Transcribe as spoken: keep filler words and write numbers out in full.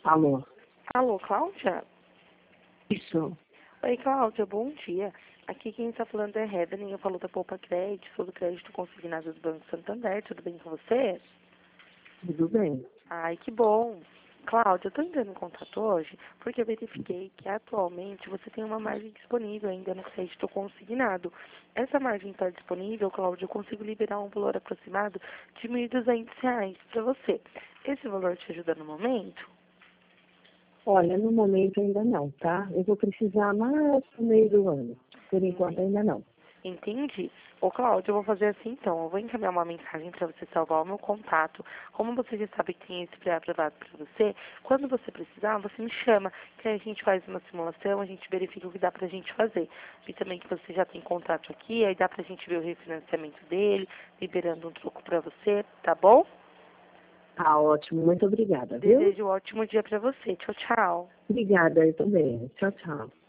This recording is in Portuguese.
Alô? Alô, Cláudia? Isso. Oi, Cláudia, bom dia. Aqui quem está falando é Evelyn, eu falo da Poupa Crédito, sou do crédito consignado do Banco Santander, tudo bem com você? Tudo bem. Ai, que bom. Cláudia, eu estou entrando em contato hoje porque eu verifiquei que atualmente você tem uma margem disponível ainda no crédito consignado. Essa margem está disponível, Cláudia, eu consigo liberar um valor aproximado de mil e duzentos reais para você. Esse valor te ajuda no momento? Olha, no momento ainda não, tá? Eu vou precisar mais no meio do ano. Por enquanto ainda não. Entendi. Ô, Cláudio, eu vou fazer assim então. Eu vou encaminhar uma mensagem para você salvar o meu contato. Como você já sabe que tem esse pré-aprovado para você, quando você precisar, você me chama, que aí a gente faz uma simulação, a gente verifica o que dá pra gente fazer. E também que você já tem contrato aqui, aí dá pra gente ver o refinanciamento dele, liberando um troco para você, tá bom? Tá ótimo, muito obrigada, viu? Desejo um ótimo dia para você. Tchau, tchau. Obrigada, eu também. Tchau, tchau.